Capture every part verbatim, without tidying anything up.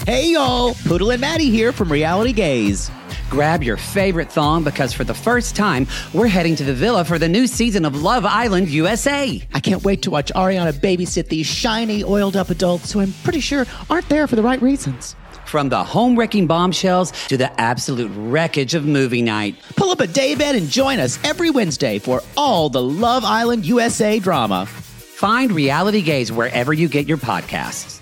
Hey, y'all. Poodle and Maddie here from Reality Gaze. Grab your favorite thong because for the first time, we're heading to the villa for the new season of Love Island U S A. I can't wait to watch Ariana babysit these shiny, oiled-up adults who I'm pretty sure aren't there for the right reasons. From the home-wrecking bombshells to the absolute wreckage of movie night. Pull up a daybed and join us every Wednesday for all the Love Island U S A drama. Find Reality Gaze wherever you get your podcasts.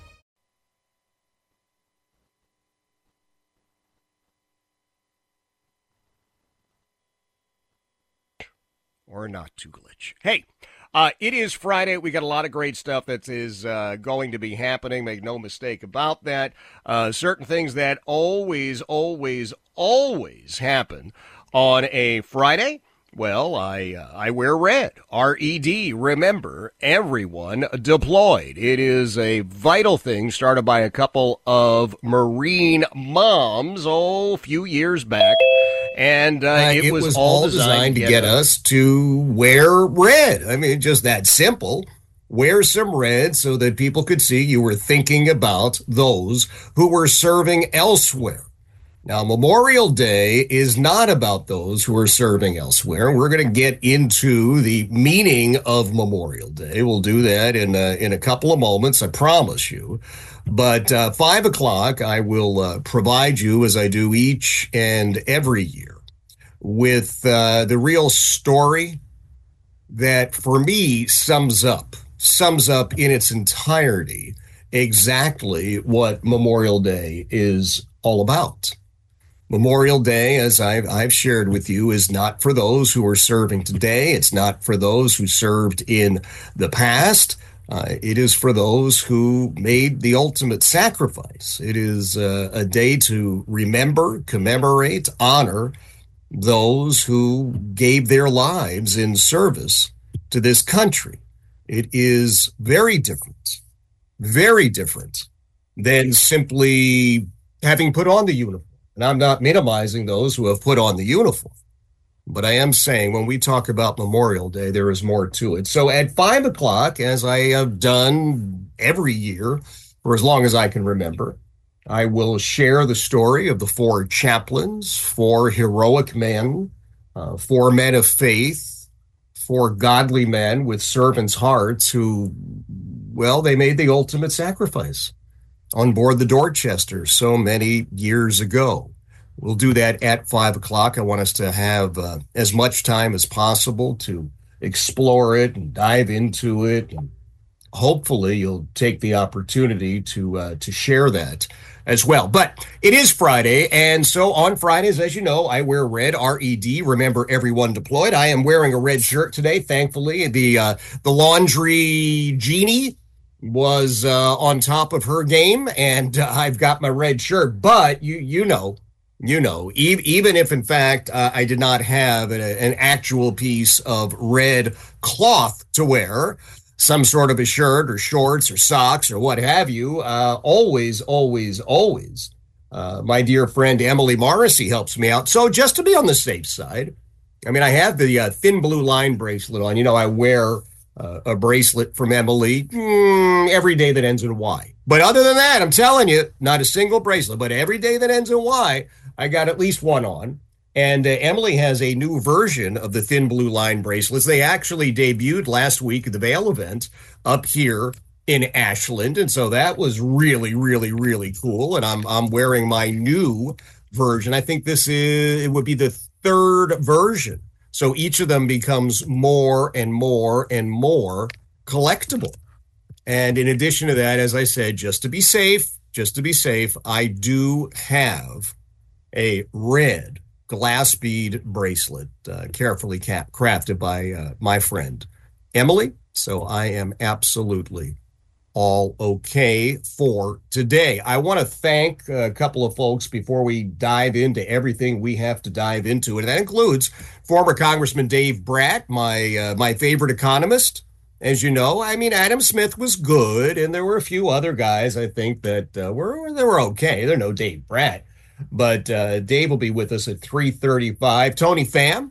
Or not too glitch. Hey, uh, it is Friday. We got a lot of great stuff that is uh, going to be happening. Make no mistake about that. Uh, certain things that always, always, always happen on a Friday. Well, I uh, I wear red. R E D. Remember, everyone deployed. It is a vital thing started by a couple of Marine moms, oh, a few years back. And uh, uh, it, it was, was all all designed, designed to get us to wear red. I mean, just that simple. Wear some red so that people could see you were thinking about those who were serving elsewhere. Now, Memorial Day is not about those who are serving elsewhere. We're going to get into the meaning of Memorial Day. We'll do that in a, in a couple of moments, I promise you. But uh, five o'clock, I will uh, provide you, as I do each and every year, with uh, the real story that, for me, sums up, sums up in its entirety exactly what Memorial Day is all about. Memorial Day, as I've, I've shared with you, is not for those who are serving today. It's not for those who served in the past. Uh, it is for those who made the ultimate sacrifice. It is uh, a day to remember, commemorate, honor those who gave their lives in service to this country. It is very different, very different than simply having put on the uniform. And I'm not minimizing those who have put on the uniform. But I am saying when we talk about Memorial Day, there is more to it. So at five o'clock, as I have done every year for as long as I can remember, I will share the story of the four chaplains, four heroic men, uh, four men of faith, four godly men with servants' hearts who, well, they made the ultimate sacrifice on board the Dorchester so many years ago. We'll do that at five o'clock. I want us to have uh, as much time as possible to explore it and dive into it. And hopefully you'll take the opportunity to uh, to share that as well. But it is Friday, and so on Fridays, as you know, I wear red, R E D. Remember, everyone deployed. I am wearing a red shirt today, thankfully. The, uh, the laundry genie was uh, on top of her game, and uh, I've got my red shirt. But you you know, you know, e- even if in fact uh, I did not have an, an actual piece of red cloth to wear, some sort of a shirt or shorts or socks or what have you, uh, always, always, always, uh, my dear friend Emily Morrissey helps me out. So just to be on the safe side, I mean, I have the uh, thin blue line bracelet on. You know, I wear Uh, a bracelet from Emily mm, every day that ends in Y. But other than that, I'm telling you, not a single bracelet, but every day that ends in Y, I got at least one on. And uh, Emily has a new version of the thin blue line bracelets. They actually debuted last week at the Vail event up here in Ashland. And so that was really, really, really cool. And I'm I'm wearing my new version. I think this is, it would be the third version. So each of them becomes more and more and more collectible. And in addition to that, as I said, just to be safe, just to be safe, I do have a red glass bead bracelet, uh, carefully cap- crafted by uh, my friend Emily. So I am absolutely all okay for today. I want to thank a couple of folks before we dive into everything we have to dive into. And that includes former Congressman Dave Brat, my uh, my favorite economist. As you know, I mean, Adam Smith was good, and there were a few other guys, I think, that uh, were they were okay. They're no Dave Brat. But uh, Dave will be with us at three thirty-five. Tony Pham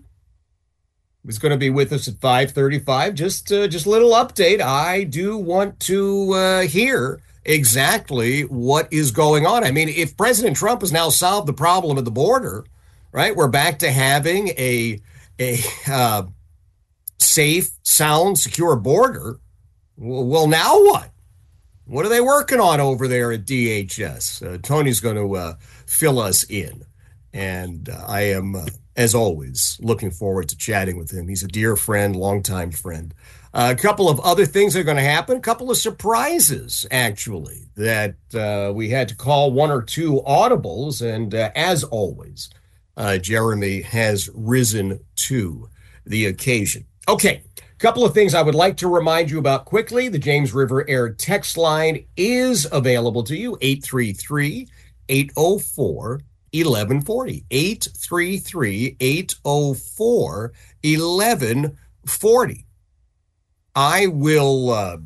is going to be with us at five thirty-five. Just uh, just a little update. I do want to uh, hear exactly what is going on. I mean, if President Trump has now solved the problem at the border, right, we're back to having a a uh, safe, sound, secure border. Well, now what? What are they working on over there at D H S? Uh, Tony's going to uh, fill us in. And uh, I am, uh, as always, looking forward to chatting with him. He's a dear friend, longtime friend. Uh, a couple of other things are going to happen. A couple of surprises, actually, that uh, we had to call one or two audibles. And uh, as always, uh, Jeremy has risen to the occasion. Okay, a couple of things I would like to remind you about quickly. The James River Air text line is available to you, eight three three, eight oh four, eleven forty, eight three three, eight oh four, eleven forty. I will uh,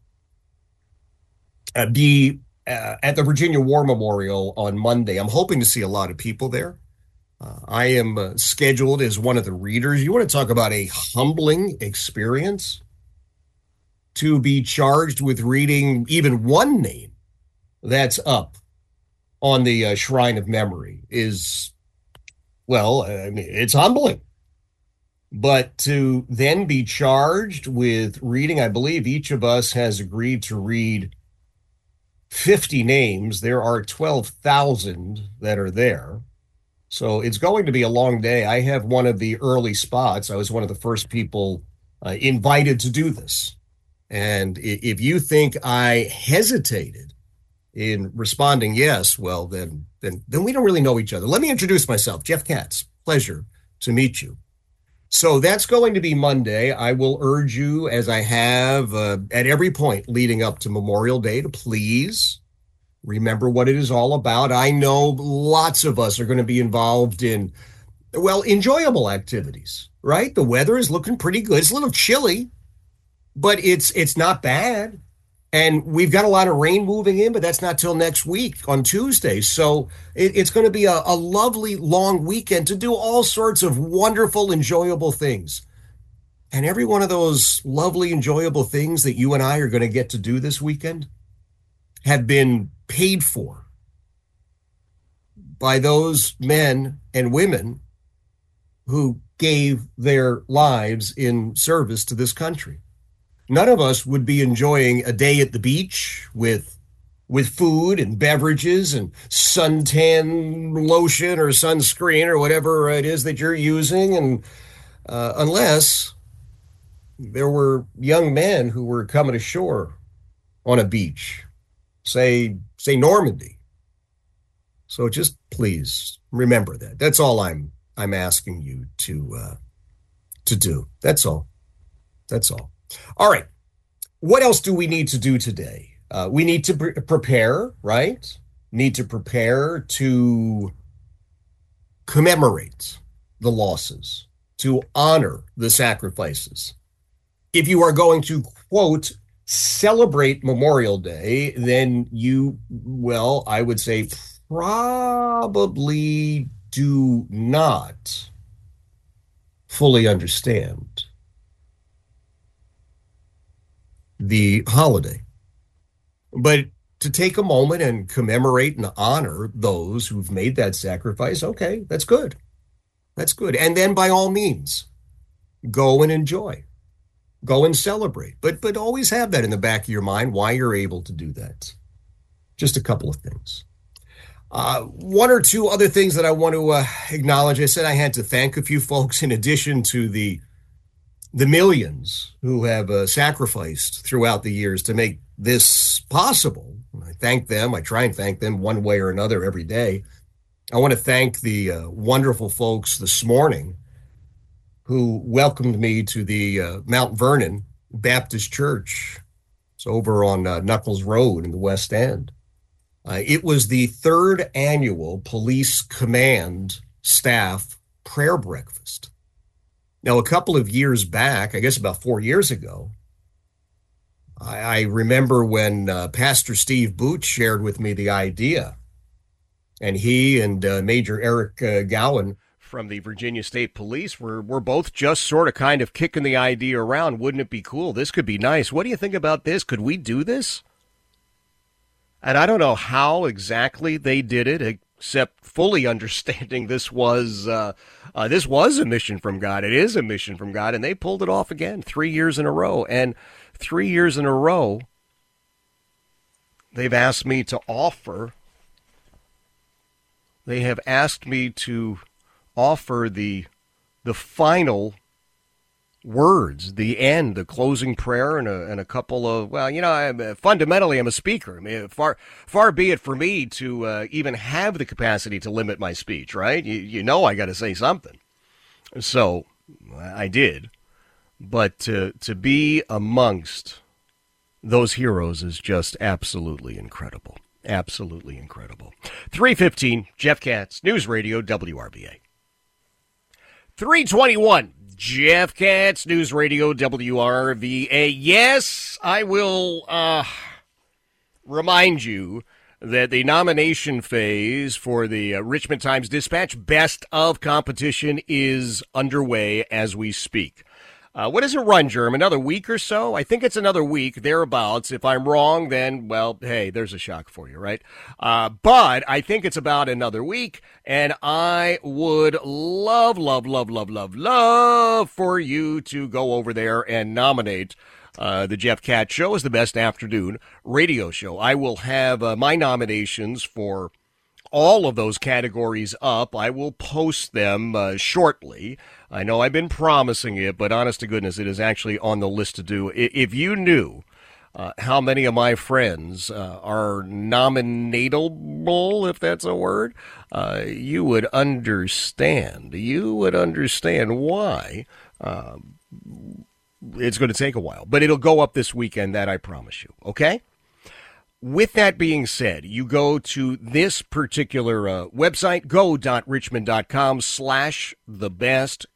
uh, be uh, at the Virginia War Memorial on Monday. I'm hoping to see a lot of people there. Uh, I am uh, scheduled as one of the readers. You want to talk about a humbling experience? To be charged with reading even one name that's up on the uh, Shrine of Memory is, well, I mean, it's humbling. But to then be charged with reading, I believe each of us has agreed to read fifty names. There are twelve thousand that are there. So it's going to be a long day. I have one of the early spots. I was one of the first people uh, invited to do this. And if you think I hesitated in responding yes, well, then, then, then we don't really know each other. Let me introduce myself. Jeff Katz. Pleasure to meet you. So that's going to be Monday. I will urge you, as I have uh, at every point leading up to Memorial Day, to please remember what it is all about. I know lots of us are going to be involved in, well, enjoyable activities, right? The weather is looking pretty good. It's a little chilly, but it's it's not bad. And we've got a lot of rain moving in, but that's not till next week on Tuesday. So it, it's going to be a, a lovely long weekend to do all sorts of wonderful, enjoyable things. And every one of those lovely, enjoyable things that you and I are going to get to do this weekend have been paid for by those men and women who gave their lives in service to this country. None of us would be enjoying a day at the beach with with food and beverages and suntan lotion or sunscreen or whatever it is that you're using, and uh, unless there were young men who were coming ashore on a beach, say say Normandy. So just please remember that. That's all I'm I'm asking you to uh, to do. That's all. That's all. All right. What else do we need to do today? Uh, we need to pre- prepare, right? Need to prepare to commemorate the losses, to honor the sacrifices. If you are going to, quote, celebrate Memorial Day, then you, well, I would say probably do not fully understand the holiday. But to take a moment and commemorate and honor those who've made that sacrifice, okay, that's good. That's good. And then by all means, go and enjoy. Go and celebrate. But but always have that in the back of your mind, why you're able to do that. Just a couple of things. Uh, one or two other things that I want to uh, acknowledge. I said I had to thank a few folks in addition to the the millions who have uh, sacrificed throughout the years to make this possible. I thank them. I try and thank them one way or another every day. I want to thank the uh, wonderful folks this morning who welcomed me to the uh, Mount Vernon Baptist Church. It's over on uh, Knuckles Road in the West End. Uh, it was the third annual Police Command Staff Prayer Breakfast. Now, a couple of years back, I guess about four years ago, I, I remember when uh, Pastor Steve Boots shared with me the idea, and he and uh, Major Eric uh, Gowan from the Virginia State Police were, were both just sort of kind of kicking the idea around. Wouldn't it be cool? This could be nice. What do you think about this? Could we do this? And I don't know how exactly they did it, except fully understanding this was uh, uh, this was a mission from God. It is a mission from God, and they pulled it off again three years in a row. And three years in a row, they've asked me to offer. They have asked me to offer the the final words, the end, the closing prayer, and a, and a couple of, well, you know, I'm, fundamentally I'm a speaker. I mean, far far be it for me to uh, even have the capacity to limit my speech, right? You, you know I got to say something. So I did. But to, to be amongst those heroes is just absolutely incredible. Absolutely incredible. three fifteen, Jeff Katz, News Radio, W R V A. three twenty-one. Jeff Katz, News Radio, W R V A. Yes, I will uh, remind you that the nomination phase for the uh, Richmond Times-Dispatch Best of competition is underway as we speak. Uh, what does it run, Jerm? Another week or so? I think it's another week, thereabouts. If I'm wrong, then, well, hey, there's a shock for you, right? Uh, but I think it's about another week, and I would love, love, love, love, love, love for you to go over there and nominate uh, the Jeff Katz Show as the best afternoon radio show. I will have uh, my nominations for all of those categories up. I will post them uh, shortly. I know I've been promising it, but honest to goodness, it is actually on the list to do. If you knew uh, how many of my friends uh, are nominatable, if that's a word, uh, you would understand. You would understand why uh, it's going to take a while. But it'll go up this weekend, that I promise you, okay? With that being said, you go to this particular uh, website, go.richmond.com slash the best,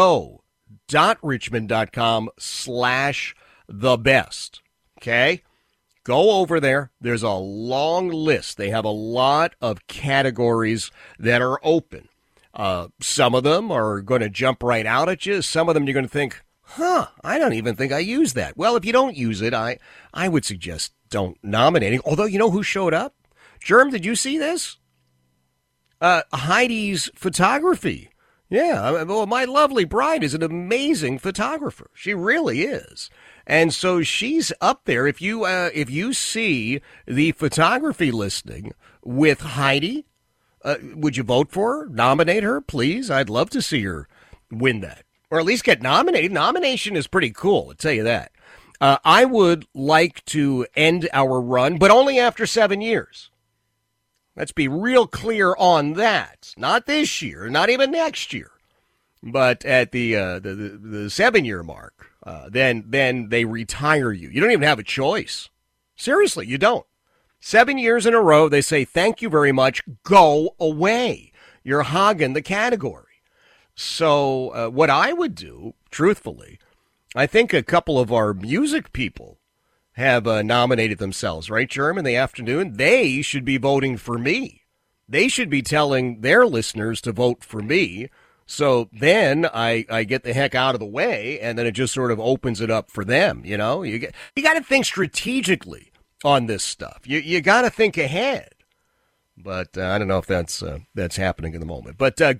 go.richmond.com slash the best, okay? Go over there. There's a long list. They have a lot of categories that are open. Uh, some of them are going to jump right out at you. Some of them you're going to think, huh, I don't even think I use that. Well, if you don't use it, I, I would suggest don't nominate. Although, you know who showed up? Germ, did you see this? Uh, Heidi's photography. Yeah, well, my lovely bride is an amazing photographer. She really is. And so she's up there. If you uh, if you see the photography listing with Heidi, uh, would you vote for her? Nominate her, please? I'd love to see her win that. Or at least get nominated. Nomination is pretty cool, I'll tell you that. Uh, I would like to end our run, but only after seven years. Let's be real clear on that. Not this year, not even next year, but at the uh, the, the, the seven-year mark. Uh, then then they retire you. You don't even have a choice. Seriously, you don't. Seven years in a row, they say, thank you very much, go away. You're hogging the category. So uh, what I would do, truthfully, I think a couple of our music people have uh, nominated themselves, right, Jerm, in the afternoon? They should be voting for me. They should be telling their listeners to vote for me. So then I, I get the heck out of the way, and then it just sort of opens it up for them, you know? You get, you got to think strategically on this stuff. You you got to think ahead. But uh, I don't know if that's uh, that's happening in the moment. But uh,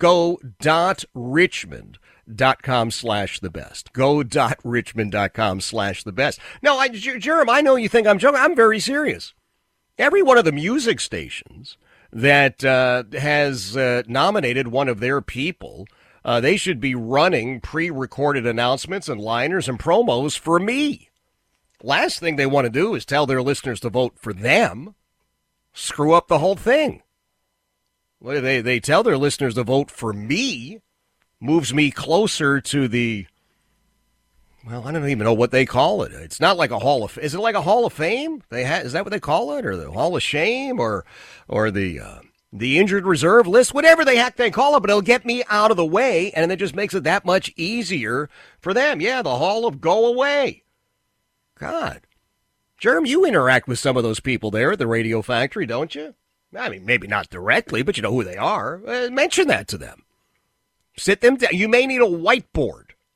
go.richmond.com slash the best. Go.richmond.com slash the best. No, I, Jerem, I know you think I'm joking. I'm very serious. Every one of the music stations that uh, has uh, nominated one of their people, uh, they should be running pre-recorded announcements and liners and promos for me. Last thing they want to do is tell their listeners to vote for them. Screw up the whole thing. Well, they, they tell their listeners to vote for me, moves me closer to the, well, I don't even know what they call it. It's not like a Hall of, is it like a Hall of Fame? They ha, is that what they call it? Or the Hall of Shame? Or or the uh, the Injured Reserve List? Whatever the heck they call it, but it'll get me out of the way, and it just makes it that much easier for them. Yeah, the Hall of Go Away. God. Jerm, you interact with some of those people there at the Radio Factory, don't you? I mean, maybe not directly, but you know who they are. Uh, mention that to them. Sit them down. You may need a whiteboard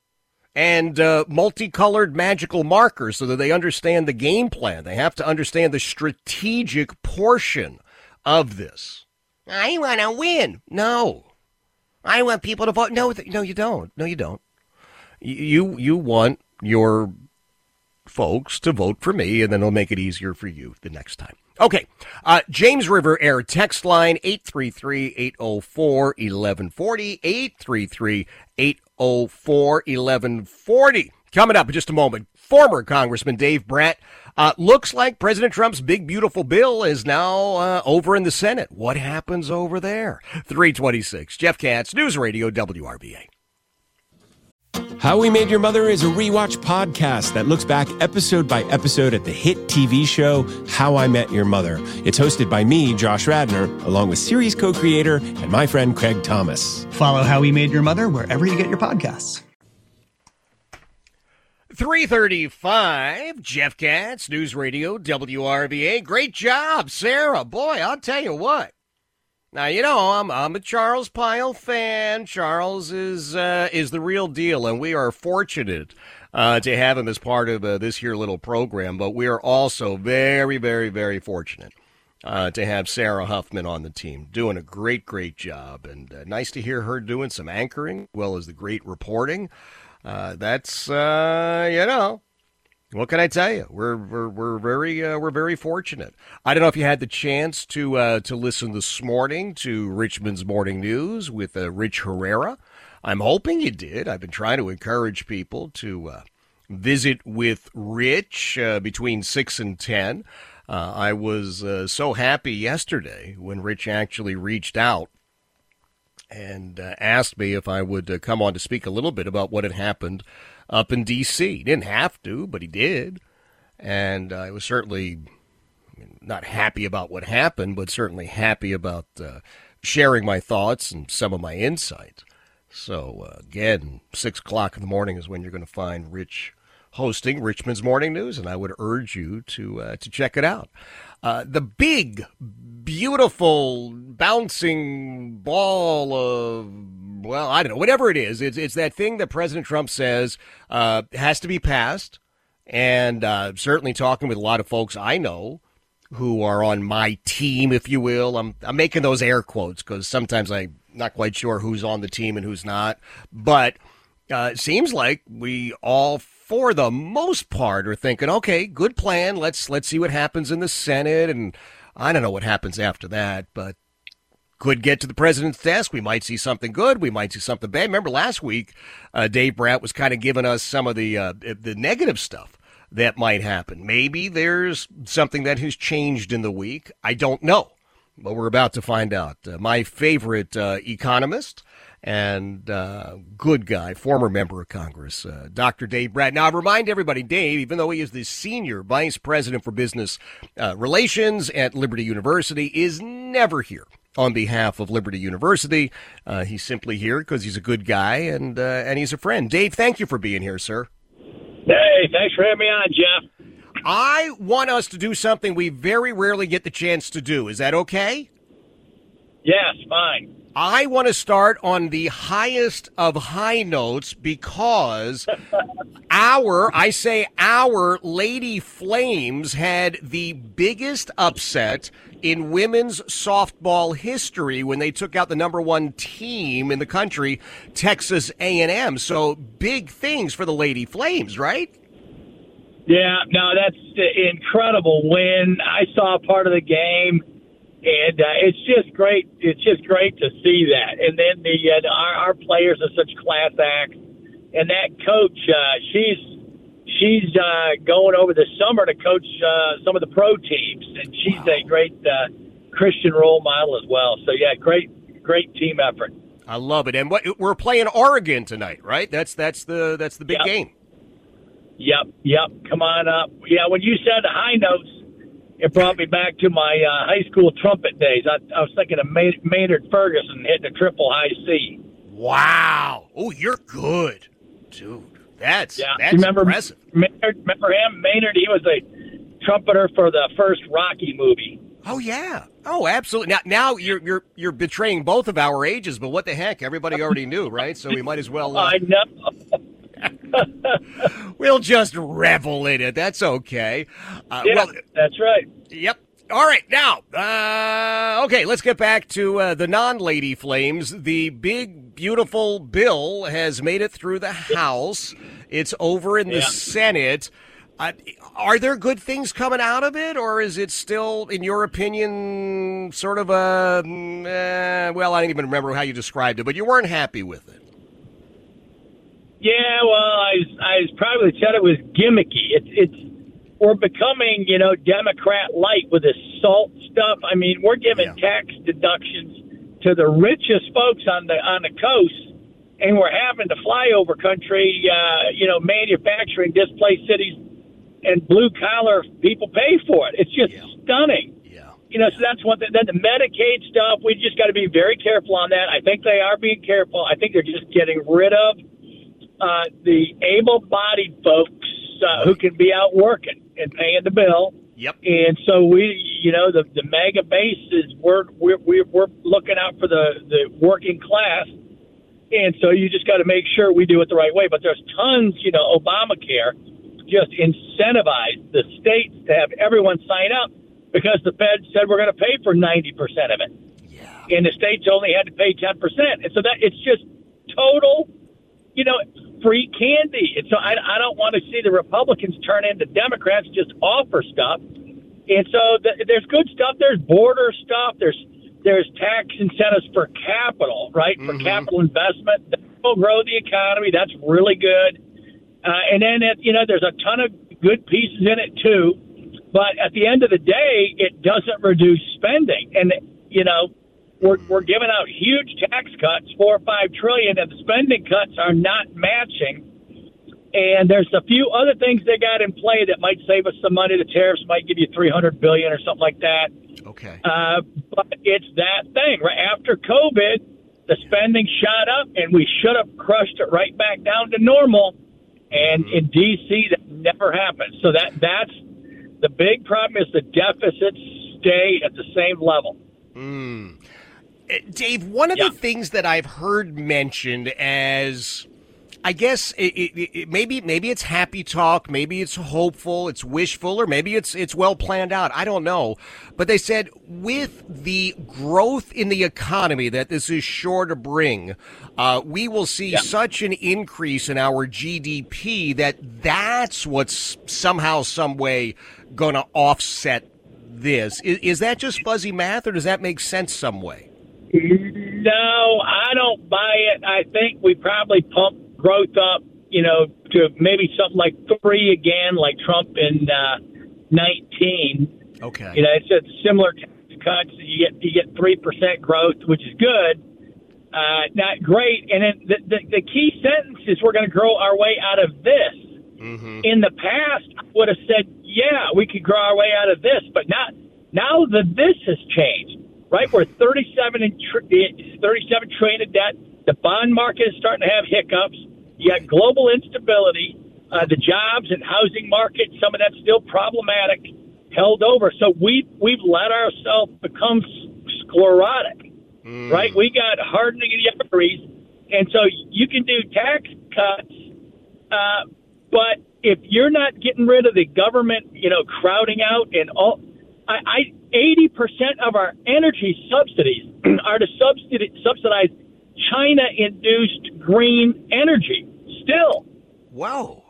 and uh, multicolored magical markers so that they understand the game plan. They have to understand the strategic portion of this. I want to win. No. I want people to vote. No, no, you don't. No, you don't. You you want your folks to vote for me, and then it'll make it easier for you the next time. Okay. Uh, James River Air text line eight three three, eight oh four, eleven forty, eight three three, eight oh four, eleven forty. Coming up in just a moment, former Congressman Dave Brat. Uh, looks like President Trump's big, beautiful bill is now uh, over in the Senate. What happens over there? three twenty-six. Jeff Katz, News Radio W R B A. How We Made Your Mother is a rewatch podcast that looks back episode by episode at the hit T V show How I Met Your Mother. It's hosted by me, Josh Radnor, along with series co-creator and my friend Craig Thomas. Follow How We Made Your Mother wherever you get your podcasts. three thirty-five, Jeff Katz, News Radio W R B A. Great job, Sarah. Boy, I'll tell you what. Now, you know, I'm I'm a Charles Pyle fan. Charles is uh, is the real deal, and we are fortunate uh, to have him as part of uh, this here little program. But we are also very, very, very fortunate uh, to have Sarah Huffman on the team, doing a great, great job. And uh, nice to hear her doing some anchoring, as well as the great reporting. Uh, that's, uh, you know. What can I tell you? We're we're we're very uh, we're very fortunate. I don't know if you had the chance to uh, to listen this morning to Richmond's Morning News with uh, Rich Herrera. I'm hoping you did. I've been trying to encourage people to uh, visit with Rich uh, between six and ten. Uh, I was uh, so happy yesterday when Rich actually reached out and uh, asked me if I would uh, come on to speak a little bit about what had happened up in D C. He didn't have to, but he did. And uh, I was certainly not happy about what happened, but certainly happy about uh, sharing my thoughts and some of my insight. So, uh, again, six o'clock in the morning is when you're going to find Rich hosting Richmond's Morning News, and I would urge you to uh, to check it out. Uh, the big, beautiful, bouncing ball of, well, I don't know, whatever it is, it's it's that thing that President Trump says uh, has to be passed, and uh, certainly talking with a lot of folks I know who are on my team, if you will. I'm I'm making those air quotes because sometimes I'm not quite sure who's on the team and who's not, but uh, it seems like we all, for the most part, are thinking, okay, good plan. Let's let's see what happens in the Senate, and I don't know what happens after that, but could get to the president's desk. We might see something good. We might see something bad. Remember last week, uh, Dave Brat was kind of giving us some of the uh, the negative stuff that might happen. Maybe there's something that has changed in the week. I don't know, but we're about to find out. Uh, my favorite uh, economist and uh, good guy, former member of Congress, uh, Doctor Dave Brat. Now, I remind everybody, Dave, even though he is the senior vice president for business uh, relations at Liberty University, is never here on behalf of Liberty University. Uh, he's simply here because he's a good guy and uh, and he's a friend. Dave, thank you for being here, sir. Hey, thanks for having me on, Jeff. I want us to do something we very rarely get the chance to do. Is that okay? Yes, fine. I want to start on the highest of high notes because our, I say our Lady Flames had the biggest upset in women's softball history when they took out the number one team in the country, Texas A and M. So big things for the Lady Flames, right? Yeah, no, that's an incredible win. I saw part of the game. And uh, it's just great. It's just great to see that. And then the uh, our, our players are such class acts. And that coach, uh, she's she's uh, going over the summer to coach uh, some of the pro teams, and she's wow. a great uh, Christian role model as well. So yeah, great great team effort. I love it. And what, we're playing Oregon tonight, right? That's that's the that's the big yep. game. Yep, yep. Come on up. Yeah, when you said the high notes, it brought me back to my uh, high school trumpet days. I, I was thinking of May- Maynard Ferguson hitting a triple high C. Wow. Oh, you're good. Dude, that's, yeah. that's remember, impressive. Maynard, remember him? Maynard, he was a trumpeter for the first Rocky movie. Oh, yeah. Oh, absolutely. Now, now you're you're you're betraying both of our ages, but what the heck? Everybody already knew, right? So we might as well. Uh... I know. We'll just revel in it. That's okay. Uh, Yeah, well, that's right. Yep. All right. Now, uh, okay, let's get back to uh, the non-Lady Flames. The big, beautiful bill has made it through the House. It's over in the Yeah. Senate. Uh, are there good things coming out of it, or is it still, in your opinion, sort of a, mm, eh, well, I don't even remember how you described it, but you weren't happy with it? Yeah, well, I, I probably said it was gimmicky. It's it's we're becoming, you know, Democrat light with this SALT stuff. I mean, we're giving Yeah. tax deductions to the richest folks on the on the coast, and we're having to fly over country, uh, you know, manufacturing displaced cities, and blue collar people pay for it. It's just Yeah. stunning. Yeah. You know, so that's one thing. Then the Medicaid stuff, we just got to be very careful on that. I think they are being careful. I think they're just getting rid of uh, the able-bodied folks uh, who can be out working and paying the bill. Yep. And so we, you know, the the mega base is we're we're we're, we're looking out for the, the working class, and so you just got to make sure we do it the right way. But there's tons, you know, Obamacare just incentivized the states to have everyone sign up because the Fed said we're going to pay for ninety percent of it, Yeah. and the states only had to pay ten percent, and so that it's just total, you know, free candy. And so I, I don't want to see the Republicans turn into Democrats, just offer stuff. And so th- there's good stuff. There's border stuff. There's there's tax incentives for capital, right? For Mhm. capital investment. That will grow the economy. That's really good. Uh, and then, it, you know, there's a ton of good pieces in it, too. But at the end of the day, it doesn't reduce spending. And, you know, we're, we're giving out huge tax cuts, four or five trillion, and the spending cuts are not matching. And there's a few other things they got in play that might save us some money. The tariffs might give you three hundred billion dollars or something like that. Okay. Uh, but it's that thing. Right after COVID, the spending shot up, and we should have crushed it right back down to normal. And in D C, that never happened. So that that's the big problem is the deficits stay at the same level. Mm. Uh, Dave, one of Yeah. the things that I've heard mentioned as, I guess it, it, it, maybe maybe it's happy talk, maybe it's hopeful, it's wishful, or maybe it's it's well planned out. I don't know, but they said with the growth in the economy that this is sure to bring, uh, we will see Yeah. such an increase in our G D P that that's what's somehow, some way, going to offset this. Is, is that just fuzzy math, or does that make sense some way? No, I don't buy it. I think we probably pumped growth up, you know, to maybe something like three again, like Trump in uh, nineteen. Okay. You know, it's a similar tax cuts. You get you get three percent growth, which is good. Uh, not great. And then the, the, the key sentence is we're going to grow our way out of this. Mm-hmm. In the past, I would have said, yeah, we could grow our way out of this, but not now. The this has changed, right? We're thirty-seven and tr- thirty-seven trillion in debt. The bond market is starting to have hiccups. You got global instability. Uh, the jobs and housing market, some of that's still problematic, held over. So we we've let ourselves become sclerotic, Mm. right? We got hardening of the arteries, and so you can do tax cuts. Uh, But if you're not getting rid of the government, you know, crowding out and all, I, I eighty percent of our energy subsidies are to subsidize, subsidize China-induced green energy. Still, Whoa.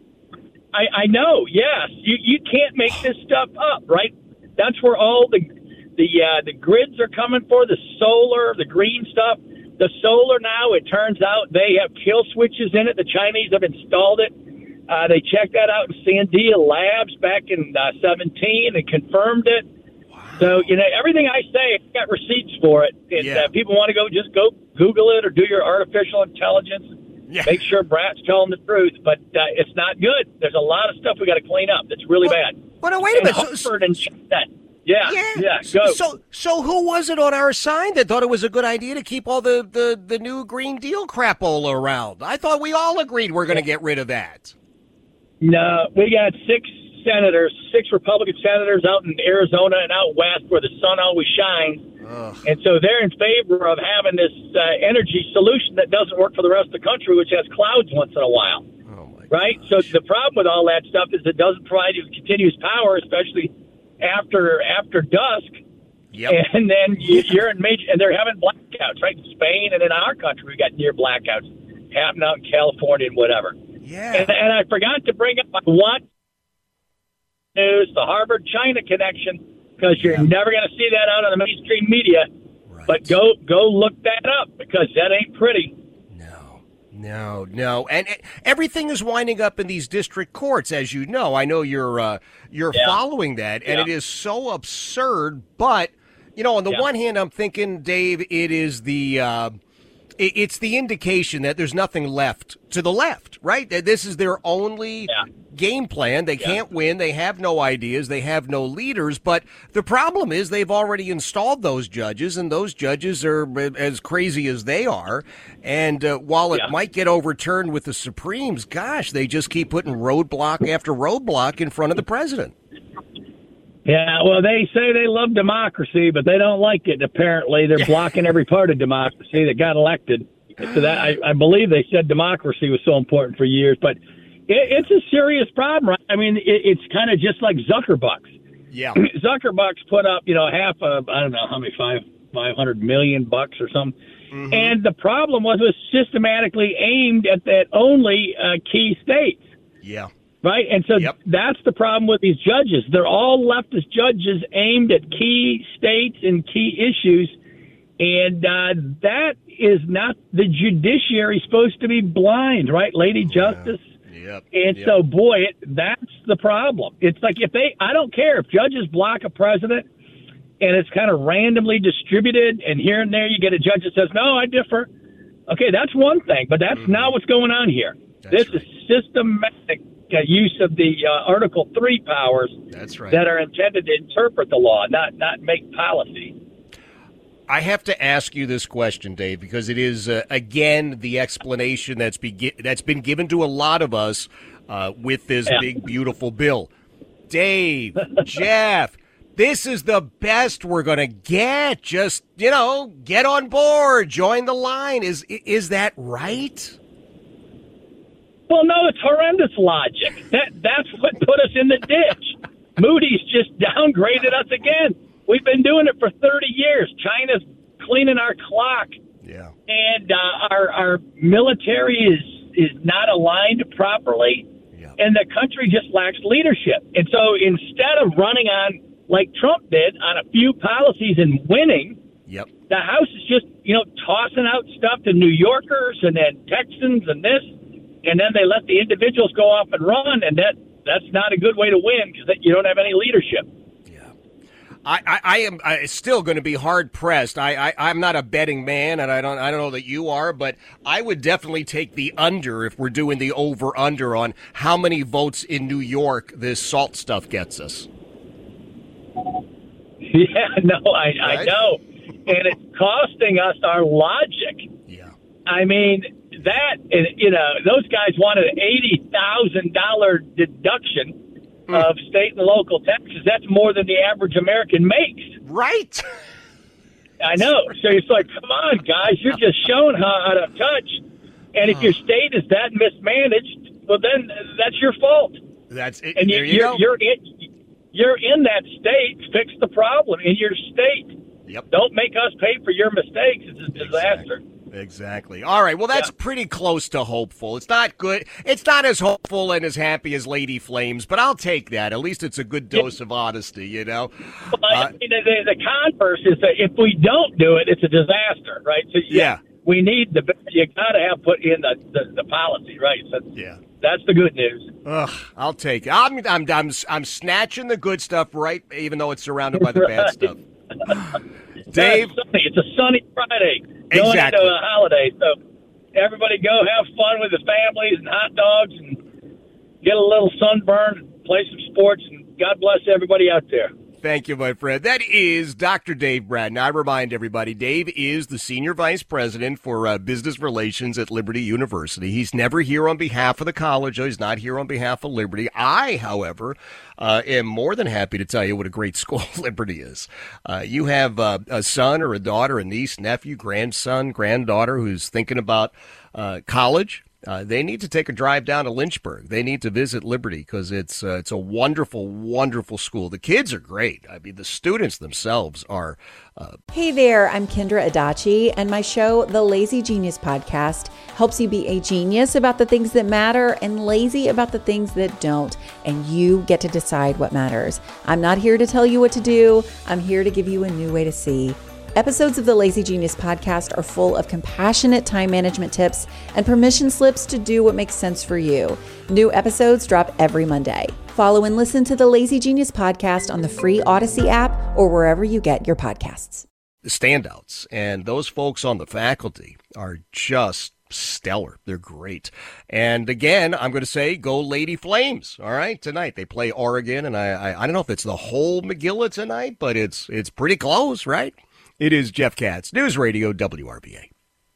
I, I know. Yes, you you can't make this stuff up, right? That's where all the the uh, the grids are coming for the solar, the green stuff. The solar now, it turns out they have kill switches in it. The Chinese have installed it. Uh, they checked that out in Sandia Labs back in uh, seventeen and confirmed it. Wow. So, you know, everything I say, I got receipts for it. And Yeah. uh, people want to go, just go Google it or do your artificial intelligence. Yeah. Make sure Brat's telling the truth. But uh, it's not good. There's a lot of stuff we got to clean up. That's really Well, bad. Well, no, wait a And minute. So, Hartford and that. Yeah, yeah, go. So, so who was it on our side that thought it was a good idea to keep all the, the, the new Green Deal crapola around? I thought we all agreed we're going to get rid of that. No, we got six senators, six Republican senators out in Arizona and out west where the sun always shines. Ugh. And so they're in favor of having this uh, energy solution that doesn't work for the rest of the country, which has clouds once in a while. Oh, my right? So the problem with all that stuff is it doesn't provide you with continuous power, especially after after dusk. Yep. And then you, you're in major, and they're having blackouts, right? In Spain and in our country, we got near blackouts happening out in California and whatever. Yeah. And, and I forgot to bring up what news, the Harvard-China connection, because you're Yeah. never going to see that out on the mainstream media. Right. But go go look that up, because that ain't pretty. No, no, no. And uh, everything is winding up in these district courts, as you know. I know you're uh, you're Yeah. following that, and Yeah. it is so absurd. But, you know, on the Yeah. one hand, I'm thinking, Dave, it is the uh, it, it's the indication that there's nothing left to the left, right? That this is their only Yeah. game plan. They Yeah. can't win. They have no ideas. They have no leaders. But the problem is they've already installed those judges, and those judges are as crazy as they are. And uh, while it Yeah. might get overturned with the Supremes, gosh, they just keep putting roadblock after roadblock in front of the president. Yeah, well, they say they love democracy, but they don't like it. Apparently, they're blocking every part of democracy that got elected. So that I, I believe they said democracy was so important for years, but it, it's a serious problem. Right? I mean, it, it's kind of just like Zuckerbucks. Yeah. Zuckerbucks put up, you know, half of I don't know how many five five hundred million bucks or something, Mm-hmm. and the problem was it was systematically aimed at that only uh, key states. Yeah. Right? And so Yep. that's the problem with these judges. They're all leftist judges aimed at key states and key issues. And uh, that is not the judiciary supposed to be blind, right, Lady Justice? Yep. And Yep. so, boy, it, that's the problem. It's like if they, I don't care if judges block a president and it's kind of randomly distributed and here and there you get a judge that says, no, I differ. Okay, that's one thing, but that's not what's going on here. That's this right. is systematic uh, use of the uh, Article three powers That's right. that are intended to interpret the law, not not make policy. I have to ask you this question, Dave, because it is, uh, again, the explanation that's, be- that's been given to a lot of us uh, with this Yeah. big, beautiful bill. Dave, Jeff, this is the best we're going to get. Just, you know, get on board, join the line. Is is that right? Well, no, it's horrendous logic. That that's what put us in the ditch. Moody's just downgraded us again. We've been doing it for thirty years. China's cleaning our clock, Yeah. and uh, our our military is is not aligned properly, Yeah. and the country just lacks leadership. And so instead of running on like Trump did on a few policies and winning, Yep. the House is just, you know, tossing out stuff to New Yorkers and then Texans and this, and then they let the individuals go off and run, and that that's not a good way to win because you don't have any leadership. I, I, I am I, still going to be hard pressed. I, I I'm not a betting man, and I don't I don't know that you are, but I would definitely take the under if we're doing the over under on how many votes in New York this SALT stuff gets us. Yeah, no, I, I Right? know, and it's costing us our logic. Yeah. I mean that, and, you know, those guys wanted an eighty thousand dollar deduction of state and local taxes. That's more than the average American makes. Right. I know. So it's like, come on, guys, you're just showing how out of touch. And if your state is that mismanaged, well, then that's your fault. That's it. And you, there you you're go. you're in, you're in that state. Fix the problem in your state. Yep. Don't make us pay for your mistakes. It's a disaster. Exactly. All right. Well, that's Yeah. pretty close to hopeful. It's not good. It's not as hopeful and as happy as Lady Flames, but I'll take that. At least it's a good dose of honesty, you know? Well, I Uh, mean, the, the converse is that if we don't do it, it's a disaster, right? So Yeah. we need the you got to have put in the, the, the policy, right? So Yeah. that's the good news. Ugh, I'll take it. I'm, I'm, I'm, I'm snatching the good stuff, right? Even though it's surrounded by the bad Right. stuff. Dave, It's sunny. It's a sunny Friday going Exactly. into a holiday. So everybody go have fun with the families and hot dogs and get a little sunburn, play some sports, and God bless everybody out there. thank you, my friend. That is Doctor Dave Bratton. I remind everybody, Dave is the Senior Vice President for uh, Business Relations at Liberty University. He's never here on behalf of the college. He's not here on behalf of Liberty. I, however, uh, am more than happy to tell you what a great school Liberty is. Uh, you have uh, a son or a daughter, a niece, nephew, grandson, granddaughter who's thinking about uh, college. uh, they need to take a drive down to Lynchburg. They need to visit Liberty because it's uh, it's a wonderful, wonderful school. The kids are great. I mean, the students themselves are. Uh... Hey there, I'm Kendra Adachi, and my show, The Lazy Genius Podcast, helps you be a genius about the things that matter and lazy about the things that don't, and you get to decide what matters. I'm not here to tell you what to do. I'm here to give you a new way to see. Episodes of the Lazy Genius Podcast are full of compassionate time management tips and permission slips to do what makes sense for you. New episodes drop every Monday. Follow and listen to the Lazy Genius Podcast on the free Odyssey app or wherever you get your podcasts. The standouts, and those folks on the faculty are just stellar. They're great. And again, I'm going to say go Lady Flames. All right, tonight they play Oregon, and I, I I don't know if it's the whole McGilla tonight, but it's it's pretty close, right? It is Jeff Katz, News Radio W R V A.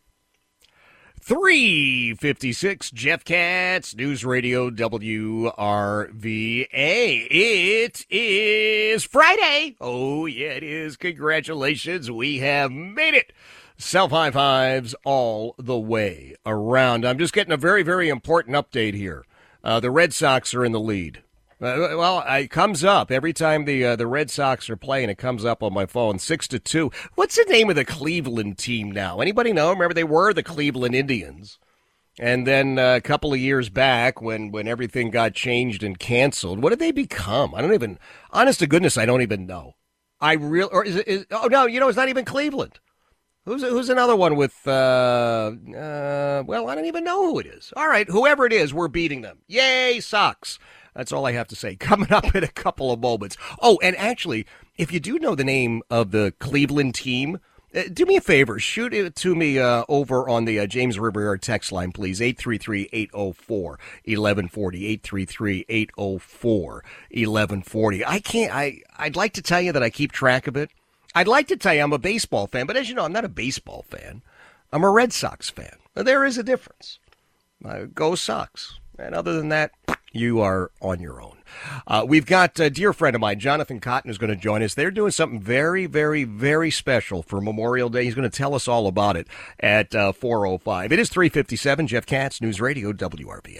three fifty-six, Jeff Katz, News Radio W R V A. It is Friday. Oh, yeah, it is. Congratulations. We have made it. Self-high fives all the way around. I'm just getting a very, very important update here. Uh, the Red Sox are in the lead. Uh, well, it comes up every time the uh, the Red Sox are playing. It comes up on my phone, six to two. What's the name of the Cleveland team now? Anybody know? Remember, they were the Cleveland Indians, and then uh, a couple of years back, when when everything got changed and canceled, what did they become? I don't even. Honest to goodness, I don't even know. I real or is it? Is, oh no, you know, it's not even Cleveland. Who's who's another one with? Uh, uh, well, I don't even know who it is. All right, whoever it is, we're beating them. Yay, Sox! That's all I have to say. Coming up in a couple of moments. Oh, and actually, if you do know the name of the Cleveland team, uh, do me a favor. Shoot it to me uh, over on the uh, James Riviera text line, please. eight three three, eight oh four, eleven forty. eight three three, eight oh four, eleven forty. I can't, I, I'd like to tell you that I keep track of it. I'd like to tell you I'm a baseball fan, but as you know, I'm not a baseball fan. I'm a Red Sox fan. There is a difference. Uh, go Sox. And other than that, you are on your own. Uh, we've got a dear friend of mine, Jonathan Cotton, is going to join us. They're doing something very, very, very special for Memorial Day. He's going to tell us all about it at uh, four oh five. It is three fifty-seven. Jeff Katz, News Radio, W R V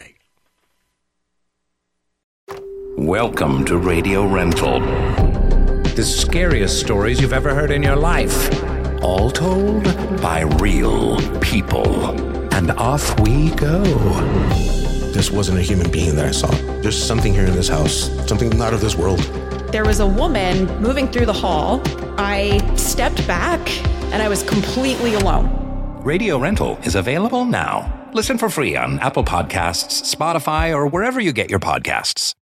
A. Welcome to Radio Rental. The scariest stories you've ever heard in your life. All told by real people. And off we go. This wasn't a human being that I saw. There's something here in this house, something not of this world. There was a woman moving through the hall. I stepped back, and I was completely alone. Radio Rental is available now. Listen for free on Apple Podcasts, Spotify, or wherever you get your podcasts.